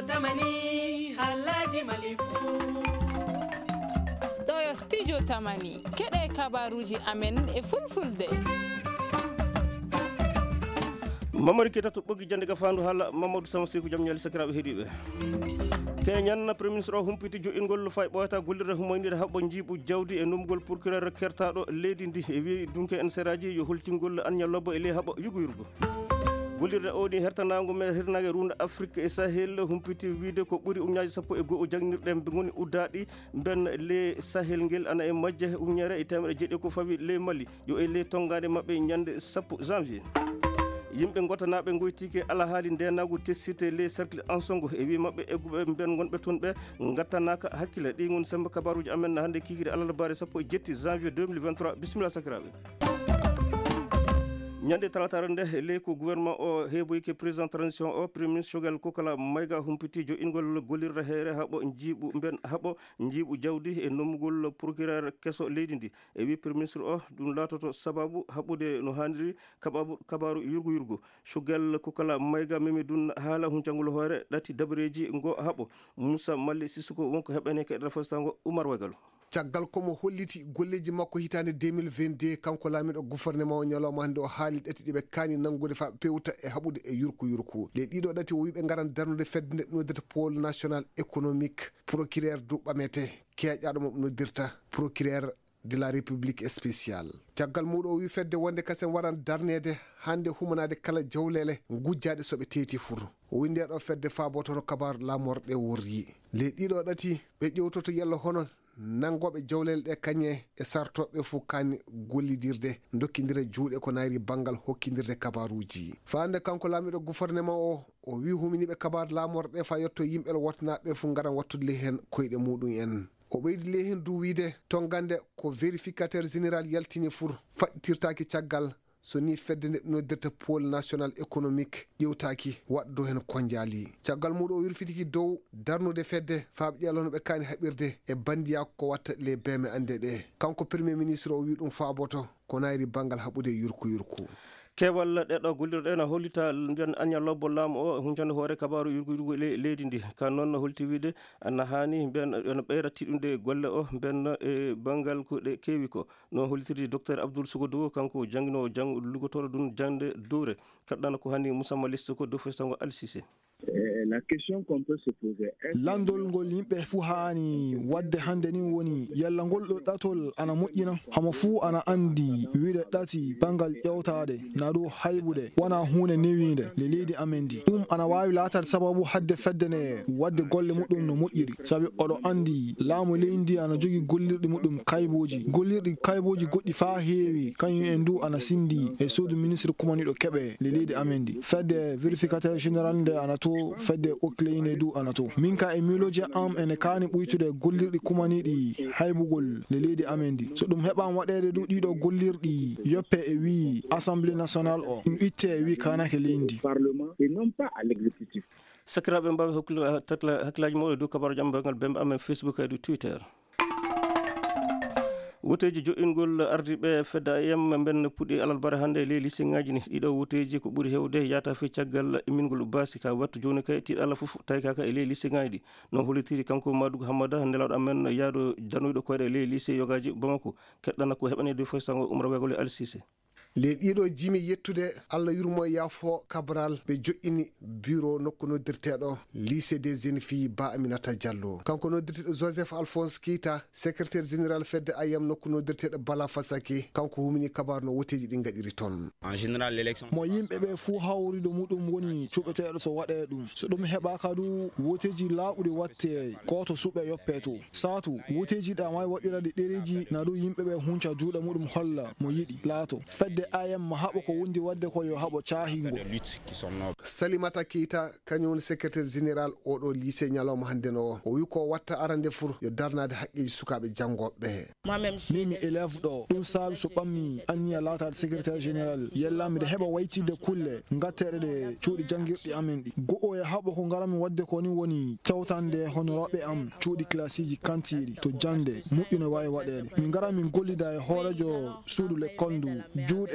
tamani halaji malifu ɗo studio tamani keɗe kabaruji amen e fulfulde Mamari Keita to ɓoggi jande ka fandu haala Mamadou Sama Sekou jam ñali sakiraɓe heeɗiɓe Kenyan Premier Ministre o humpiti jo'ingol fay ɓoyata gollirde humoynide haɓɓo jiiɓu jawdi e numgol procureur kertaɗo leydi ndi e wi dunke en seraji yo holtingol Agnam Lobbo e ley haɓɓo yuguyurgo gollirde o ni hertanago me hirnage runda Afrique e Sahel humpiti wiide ko ɓuri uñaji sappo e go'o jangnirɗe goni uddaɗi ben le Sahel ngel ana e majje uñere e temere jeeɗi ko fawi ley Mali yo e ley tongade mabɓe ñande 10 janvier yimɓe gotanaɓe goytike ala haali ndenago tessite les cercle ensongo e wi mabɓe egguɓe ben gonɓe toon ɓe gattanaka hakkille ɗi gon semba kabaruji amen hande kikiri alalbare sappo e jetti janvier 2023 bisimilla sakiraɓe ñande talatare nde ley ko gouvernement o heeboyke président transition o premier ministre Choguel Kokala Maïga humpiti jo'ingol gollirde heere haɓo jiiɓu ben haɓo jiiɓu jawdi e nommugol procureur kesso leydi ndi e wi premier ministre o ɗum latoto sababu haɓude no haniri kabaru yurgo Choguel Kokala Maïga memi dun haala huncangol hoore ɗati dabreji ngo haɓo Moussa Malli Sissoko wonko heɓene keɗɗa fostango Oumar Wagalo caggal komo holliti golleji makko hitande 2022 kanko laamiɗo gouvernement o ñalawma hande o haali ɗati ɗiɓe kaani nangude fa pewta e haɓude e yurku le ɗiɗo ɗati o wiɓe garan darnude fedde nde noddata pôle national économique procureur du ɓamete keeƴaɗo mo noddirta procureur de la république spéciale caggal muɗo o wi fedde wonde kasen waran darnede hande humanade kala jawlele gujjaɗe soɓe teeti fur o wi ndeɗo fedde faabotono kabaru lamorɗe woryi le ɗiɗo ɗati ɓe ƴewtoto yalla hono nangoɓe jawlele ɗe kañe e sartoɓe fof kani gollidirde dokkidira juuɗe ko nayri banggal hokkidirde kabaruji fande kanko laamiɗo gouvernement o wi huminiɓe kabaru lamorɗe fa yetto yimɓel wottanaɓe fof garan wattude ley hen koyɗe muɗum en o ɓeydi ley hen du wiide tongande ko vérificateur général yaltini fur faɗɗitirtaki caggal so ni fedde nde noddirta pôle national économique ƴewtaki waɗdo hen konjali caggal muɗo o wirfitiki dow darnude fedde faaɓe ƴelono ɓe kaani haɓirde e bandiyako ko watta les beme ande ɗe kanko premier ministre o wi ɗum faaboto ko nayri banggal haɓude yurku kewal ɗeɗo gollirɗe no hollita mbiyan Agnam Lobbo laamu o huncande hoore kabaru yurgo leydi ndi ka noon holti wiide ana hani mbiyan ene ɓeyra tiɗude golle o mbiyan e banggal ko ɗe keewi ko no hollitirde docteur Abdoul Sogodowo kanko jangguino lugotoɗo ɗum jangde dowre kaɗɗano ko hani Moussa Malli Sissoko dow festango Al Cissé la question qu'on peut se poser landol ngol yimɓe fuu haani wadde hande ni woni yalla ngol ɗo ɗatol ana moƴƴina hamo fuu ana andi wiide ɗati bangal ƴewtade na ɗo hayɓude wona hunde newinde le leydi amen ndi ɗum ana wawi latade sababu hadde fedde ne wadde golle muɗum no moƴƴiri saabi oɗo andi laamu leydi ana jogui gollirɗi muɗum gollirɗi kayboji goɗɗi fa heewi kañum en du ana sindi e suudu ministre kumaniɗo keɓe le leydi amen ndi fedde vérificateur général nde ana to fedde okleyne du ana to min ka e miloji am ene kaani ɓuytude gollirɗi kumaniɗi haybugol le leydi amen ndi so ɗum heɓan waɗede du ɗiɗo gollirɗi yoppe e wi assemblée nationale o ɗum itte e wi kanake leydi parlement et non pas à l'exécutif sakiraɓe mbawi hakkillaji mawɗo dow kabaru jam bangal bembe amen Facebook e du Twitter woteji jo'ingol ardiɓe fedda yam ben puɗɗi alalbare hande ley lycée ngaji ni ɗiɗo woteji ko ɓuuri hewde yata fe caggal imingol basi ka wattu joni kay tiɗ ala foof tawi kaka e ley lycée ngaji ɗi non hollitiri kanko Madougou Hamada nelaɗo amen yaado janoyɗo koyɗe e ley lycée yogaji Bamako keɗɗana ko heɓane dow fostango Oumar Wagalo e Al Cissé le ɗiɗo jimi yettude Allah yurmo yaafo Cabral ɓe joƴƴini bureau nokku noddirteɗo lycée des jeunes filles Ba Aminata Diallo kanko noddirteɗo Joseph Alphonse Keita secrétaire général fedde ayam nokku noddirteɗo Bala Fasake kanko humini kabaru no woteji ɗi gaɗiri toon en général l'élection mo yimɓeɓe fuu hawrido muɗum woni cuɓeteɗo so waɗe ɗum so ɗum heɓaka du woteji laaɓuɗi watte koto suɓe yoppe to satu woteji ɗa wawi waɗirade ɗereji na ɗum yimɓeɓe hunca juuɗe muɗum holla mo yiɗi laato fedde ayam mo haɓo ko wondi wadde ko yo haɓo caahingo Salimata Keita kañum woni secrétaire général oɗo lycée ñalawma hande no o wi ko watta arande fur yo darnade haqqeji sukaɓe janggoɓe mimi élève ɗo ɗum saabi so ɓammi anniya latade secrétaire général yellami de heɓa waytide kulle gatteɗe ɗe cuuɗi janguirɗi amen ɗi go'o e haɓo ko garami wadde ko ni woni tewtande honoroɓe am cuuɗi classiji kantiɗi to jande moƴƴino wawi waɗede min gara min gollida e hoorejo suudu l'école ndu juuɗe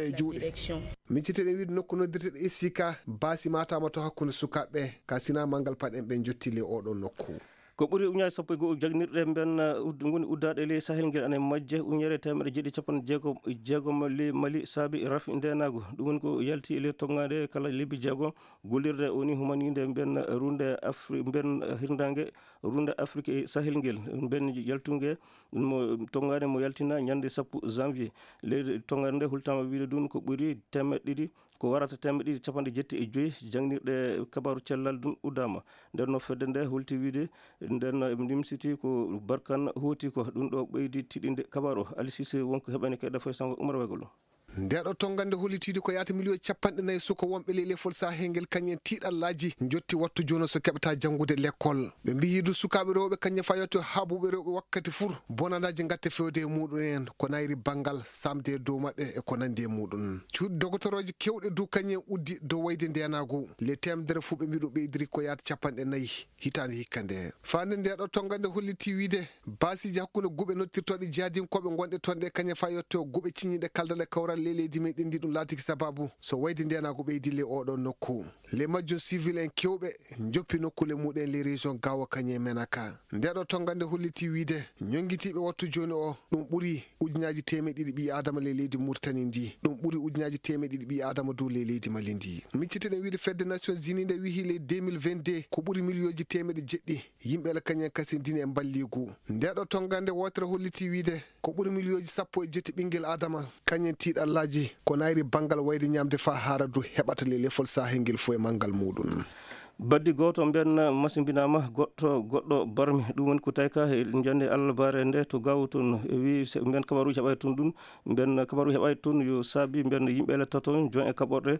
e juuɗe. micciteɗen wiide nokku noddirteɗe Isika baasi matama to hakkude sukaɓeɓe ka sina mangal paɗen ɓe jottile oɗon nokku. ko ɓuri uñaji sappo e goho jagnirɗe ben goni uddaɗe ley sahel ngel ane majje uñere temedde jeeɗiɗi capanɗe jeegom ley Mali saabi rafi ndenago ɗum woni ko yalti ley toggade kala lebbi jeegom gollirde woni humanide ben runde ben hirdangue runde Afrique e sahel ngel ben yaltugue mo toggade mo yaltina ñande 10 janvier leydi toggade nde hultama wiide ɗum ko ɓuuri temedde ɗiɗi ko warata temedde ɗiɗi capanɗe jeetti e joyyi jangnirɗe kabaru cellal ɗum uddama nden no fedde nde hulti wiide nden nimsiti ko Barkane hooti ko ɗum ɗo ɓeydi tiɗinde kabaru Ali Cissé wonko heɓani kayɗa foy sango Oumar Wegolo. ndeɗo tongande hollitide ko yata million 40 suka wonɓe ley lefol sahengel kañen tiiɗallaji jotti wattu joni so keɓata janggude l'école ɓe mbiyidu sukaɓe rewɓe kañum fayotto habuɓe rewɓe wakkati fur bonanaji gatte fewde e muɗum en ko nayri banggal samde dow mabɓe e ko nandi e muɗum cuuɗi doctoroji kewɗe dow kañum uddi dow wayde ndenago le temdere fu ɓe mbi ɗum ɓeydiri ko yata 40 hitande hikka nde fande ndeɗo tongande holliti wiide basiji hakkude guɓe nottirtoɗe jadinkoɓe gonɗe toon ɗe kañum fayotto guɓe ciñiɗe kaldal e kawral leydi meɗen ndi ɗum laatiki sababu so wayde ndenago ɓeydi le oɗon nokku le majjum civil en kewɓe joppi nokkule muɗen les région gawa kañe menaka ndeɗo tongande holliti wiide ñonguitiɓe wattu joni o ɗum ɓuuri ujunaji temeɗɗiɗi ɓi adama le leydi Mauritanie ndi ɗum ɓuuri ujunaji temeɗɗiɗi ɓi adama dow le leydi Mali ndi micciteɗen wiide fedde Nations Unies nde wihi le 2022 ko ɓuuri millioji temeɗe jeɗɗi yimɓe la kañen kasindini e balligu ndeɗo tongande wotere holliti wiide ko ɓuuri millioji 17 ɓinguel adama kañen tiiɗallaji ko nayri banggal wayde ñamde fa haradu heɓata le lefol sahengel fo e mangal muɗum baddi goto ben masimbinama goɗɗo barmi ɗum woni ko tayka jande Allah bare nde to gaw toon wi ben kabaruji heɓay toon ɗum ben kabaruji heɓay toon yo saabi ben yimɓe letta toon jon e kaɓorɗe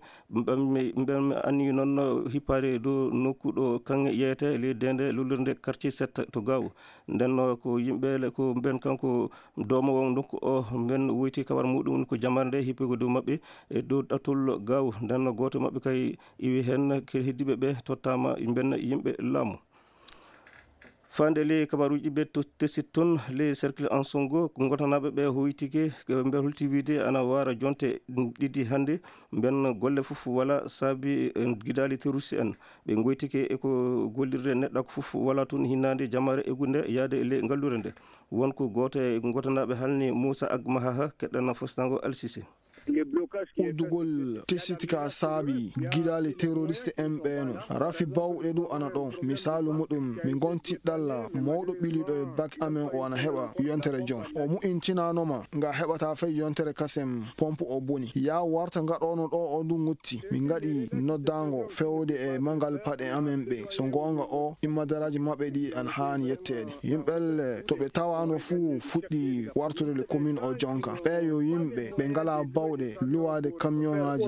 ben anni noon hippade dow nokku ɗo kanŋe yeyete ley dende lullirde quartier 7 to gaw nden ko yimɓe ko ben kanko domowo nokku o ben woyti kabar muɗum ko jamare nde hippi ko dow mabɓe e dow ɗatol gaw nden goto mabɓe kay iwi hen heddiɓe ɓe totta ben yimɓe laamu fande ley kabaruji ɓe tesit toon ley cercle en songo ko gotanaɓe ɓe hoytike ɓe hulti wiide ana wara jonte ɗiɗi hannde ben golle fof wala saabi guidali terroriste en ɓe goytike eko gollirde neɗɗo ko fof wala toon hinnande jamare egude yaade e ley ngallure nde wonko goto e gotanaɓe halni Moussa Agmahaha keɗɗana fostango Alsissé uddugol tesitika saabi gidale terroriste en ɓeeno rafi bawɗe ɗo ana ɗon misalu muɗum min gontiɗɗalla mawɗo ɓiliɗo e bak amen o ana heɓa yontere jon o mu'intinanoma nga heɓata fey yontere kasem pompe o boni ya warta gaɗono ɗo o ɗum gutti min gaɗi noddango fewde e mangal paɗe amen ɓe so gonga o immadaraji maɓɓe ɗi an hani yettede yimɓelle to ɓe tawano fuu fuɗɗi wartude le commune o jonka ɓeyo yimɓe ɓe ngala bawɗe luwade camion ngaji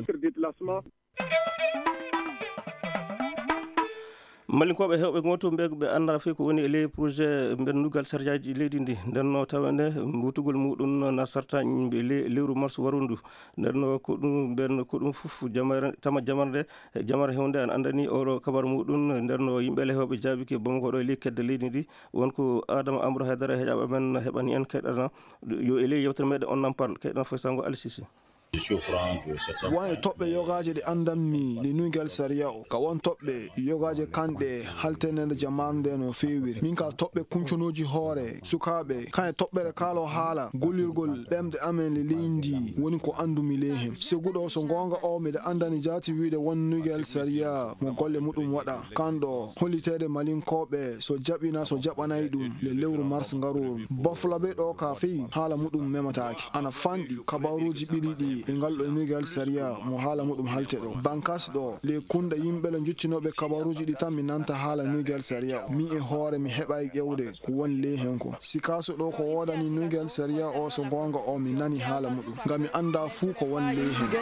malinkoɓe hewɓe goto ɓe anda fe ko woni e ley projet bennugal sardiaji leydi ndi ndenno tawande wutugol muɗum na sarta lewru mars warondu ndenno ko ɗum ben ko ɗum fof tama jamare hewde an andani oɗo kabaru muɗum ndenno yimɓele hewɓe jaabiki Bamako ɗo e ley kedde leydi ndi wonko Adama Amadou Haydara heeƴaɓe men heɓani en kayɗana yo e ley yewtere meɗen on en parle kayɗana foy sango Ali Cissé won toɓɓe yogaje ɗe andanmi ɗe nuygal saria o ka won toɓɓe yogaje kanɗe haltenede jamanu nde no fewiri min ka toɓɓe kunconoji hoore sukaɓe kan e toɓɓere kaalo haala gollirgol ɗemɗe amen le leydi woni ko andumi ley hen seguɗo so gonga o miɗe andani jati wiide won nuygal saria mo golle muɗum waɗa kanɗo hollitede malinkoɓe so jaɓina so jaɓanayi ɗum le lewru mars ngaru boflaɓe ɗo ka feyi haala muɗum memataki ana fanɗi kabaruji ɓiriɗi e ngalɗo nuygal saria mo haala muɗum halte ɗo bankas ɗo le kunda yimɓele jottinoɓe kabaruji ɗi tan mi nanta haala nuygal saria min e hoore mi heɓay ƴewde ko woni ley hen ko si kaso ɗo ko wodani nuygal saria o so gonga o mi nani haala muɗum ngam mi anda fuu ko woni ley hen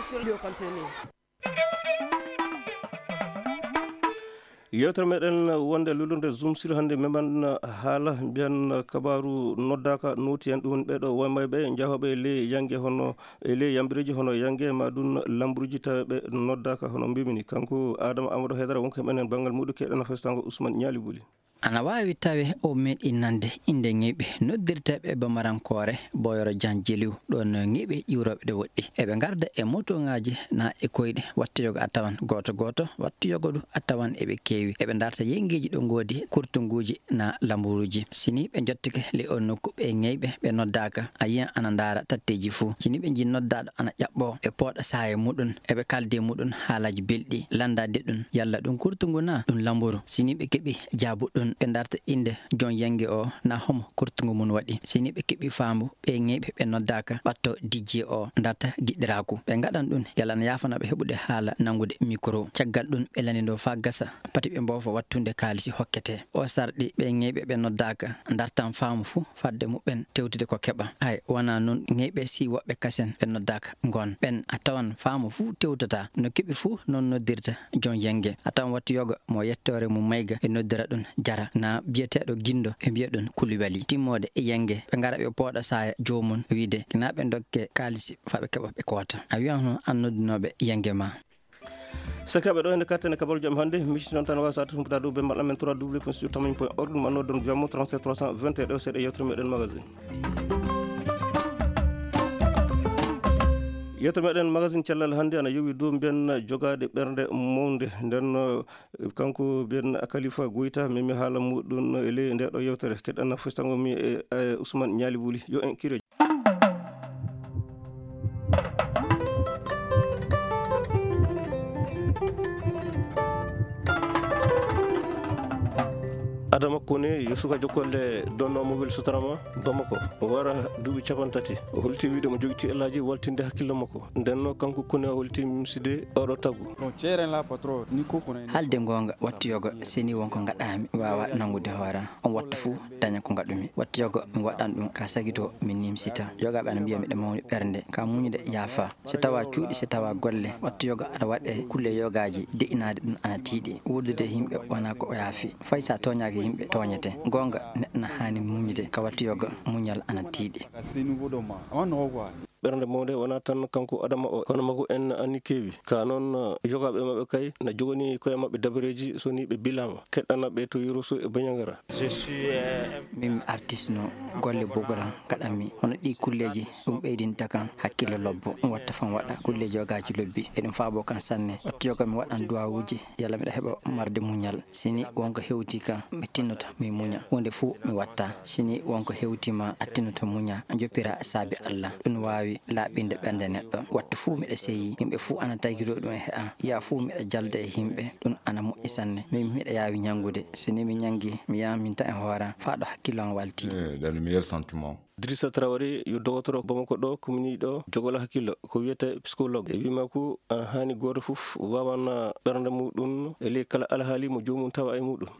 yewtere meɗen wonde lullurde zoom sur hannde meman haala mbiyan kabaru noddaka noti en ɗum ɓeɗo waymayɓe jahoɓe ley yangue hono e ley yambireji hono yangue ma ɗum lambruji taweɓe noddaka hono mbimini kanko Adama Amadou Haydara wonko heɓen banggal muɗum keɗana festango Ousmane Ñali Bouli ana wawi tawe o meɗi nande inde ngiɓe noddirteɓe bamarankore boyoro jan jeliw ɗon ngiɓe ƴiwroɓe ɗe woɗɗi eɓe garda e moto ngaji na e koyɗe wattuyogo a tawan goto wattuyogo ɗu a tawan eɓe kewi eɓe darta yenguiji ɗo goodi kurtunguji na lamburuji sini ɓe jottike le on nokku ɓe ngiɓe ɓe noddaka a yiyan ana dara tatteji fuu sini ɓe jin noddaɗo ana ƴaɓɓo e poɗa saye muɗum eɓe kalde muɗum haalaji belɗi landade ɗum yalla ɗum kurtungu na ɗum lamburu sini ɓe keeɓi jabuɗum ɓe darta inde jon yangue o na homo kurtungu mum waɗi sini ɓe keeɓi fambu ɓe ngiɓe ɓe noddaka ɓatto DJ o darta giɗɗiraku ɓe gaɗan ɗum yalla na yafanaɓe heɓude haala nangude micro caggal ɗum ɓe lani ɗo fa gasa pati ɓe mbofo wattude kaalisi hokkete o sarɗi ɓe ngiɓe ɓe noddaka dartan faamu fuu fadde muɓen tewtude ko keɓa hay wona noon ngiɓe si woɓɓe kasen ɓe noddaka gon ɓen a tawan faamu fuu tewtata no keeɓi fuu noon noddirta jon yangue a tawan wattu yoga mo yettore mum mayga e noddira ɗum jara na biyeteɗo guindo e mbiya ɗum kulibali timmode e yangue ɓe gara ɓe pooɗa saya jomum wiide na ɓe dokke kaalisi faɓe keɓa ɓe koota a wiyan hono an noddunoɓe yangue ma sakaɓe ɗo hende kattene kabaru jam hannde micciti noon tan wawi sata tumputa dow be mbaɗa men 3w.studio.org ɗum anno don wiyamo 37 321 ɗo seeɗa yewtere meɗen magazine yewtere meɗen magazine cellal hannde ana yowi dow mbiyen jogade ɓernde mawde nden kanko mbiyen Khalifa Goita mimi haala muɗum e ley nde ɗo yewtere keɗɗan fostangomi e Ousmane Ñaali Wuli yo en kire adama kone yo suka jokkolle donnomo wel sutarama Bamako wara duuɓi 30 o holti wiide mo jogiti elaji waltinde hakkille makko ndenno kanko kone o holti miside oɗo taggu haalde gonga wattuyogo seni wonko gaɗami wawa nangude hoora on wattu fuu daña ko gaɗumi wattuyogo mi waɗan ɗum ka sagito min nimsita yogaɓe ana mbiya miɗe mawni ɓernde ka muñude yaafa so tawa cuuɗi so tawa golle wattuyogo aɗa waɗe kulle yogaji de'inade ɗum ana tiiɗi wurdude himɓe wona ko o yaafi fay sa toñaki yimɓe toñete gonga neɗɗo hani muñude ka wattuyogo muñal ana tiiɗi ɓernde mawde wona tan kanko adama o hono makko en anni keewi ka noon jogaɓe maɓɓe kay na jogani koye maɓɓe dabareji soni ɓe bilama keɗɗanaɓe to Yorosso e Bañagara min artiste no golle bogoran gaɗanmi hono ɗi kulleji ɗum ɓeydinta kan hakkille lobbo ɗum watta fan waɗa kulle jogaji lobbi eɗum faabo kan sanne wattuyogo mi waɗan duwawuji yalla mbiɗa heeɓa marde muñal sini wonko hewti kan mi tinnoto mi muña hunde fuu mi watta sini wonko hewtima a tinnoto muña a joppira saabi Allah ɗum wawi laaɓinde ɓernde neɗɗo wattu fuu miɗa seyi yimɓe fuu ana tagiro ɗum e he'an yiya fuu miɗa jalda e yimɓe ɗum ana moƴƴi sanne min miɗa yaawi ñangude sini mi ñangi mi yahan min tan e hooram faa ɗo hakkilo an walti dans le meilleur sentiment. Drissa Traoré yo dogotoro Bamako ɗo commune ɗo jogola hakkillo ko wiyete psychologue e wima ko an hani goto foof wawan ɓernde muɗum e ley kala alhaali mo jomum tawa e muɗum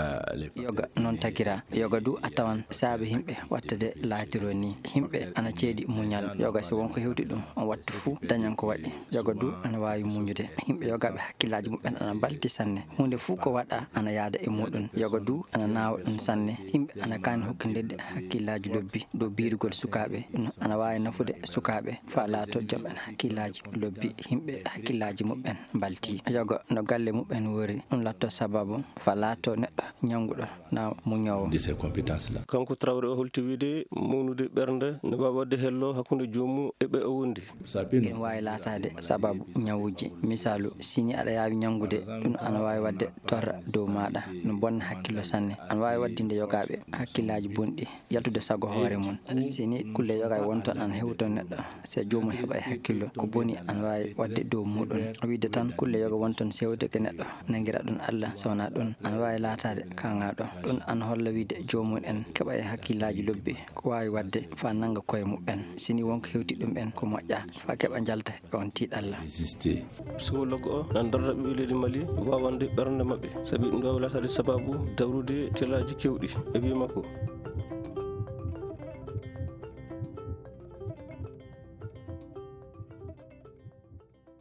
yoga noon tagira yoga du a tawan saabe yimɓe wattade laatiro ni yimɓe ana ceeɗi muñal yoga so wonko hewti ɗum on wattu fuu dañan ko waɗi yoga du ana wawi muñude yimɓe yogaɓe hakkillaji muɓen ana balti sanne hunde fuu ko waɗa ana yaada e muɗum yoga du ana nawa ɗum sanne yimɓe ana kani hokkidede hakkillaji lobbi dow biirugol sukaɓe ana wawi nafude sukaɓe fa laato joɓen hakkillaji lobbi yimɓe hakkillaji muɓen balti yoga no galle muɓen wori ɗum latto sababu fa laato neɗɗo ñanguɗo na muñowo de ces compétences là. kanko Traoré o holti wiide mawnude ɓernde ne wawi wadde hello hakkude jomum e ɓe o wondi ɗum wawi laatade sababu ñawuji misalu sini aɗa yawi ñangude ɗum ana wawi wadde torra dow maɗa ɗum bonna hakkillo sanne ana wawi waddinde yogaɓe hakkillaji bonɗi yaltude sago hoore mum sini kulle yoga wonton ana hewton neɗɗo so jomum heɓa e hakkillo ko boni ana wawi wadde dow muɗum wiide tan kulle yoga wonton sewdeke neɗɗo nanguira ɗum Allah sowna ɗum ana wawi laatade kangaɗo ɗum ana holla wiide jomum en keɓa e hakkillaji lobbi ko wawi wadde fa nanga koye muɓen sini wonko hewti ɗum en ko moƴƴa fa keɓa jalta e on tiiɗalla psychologue o nan darata ɓiɓɓe leydi Mali wawande ɓernde maɓɓe saabi ɗum wawi latade sababu dawrude telaji kewɗi e wima ko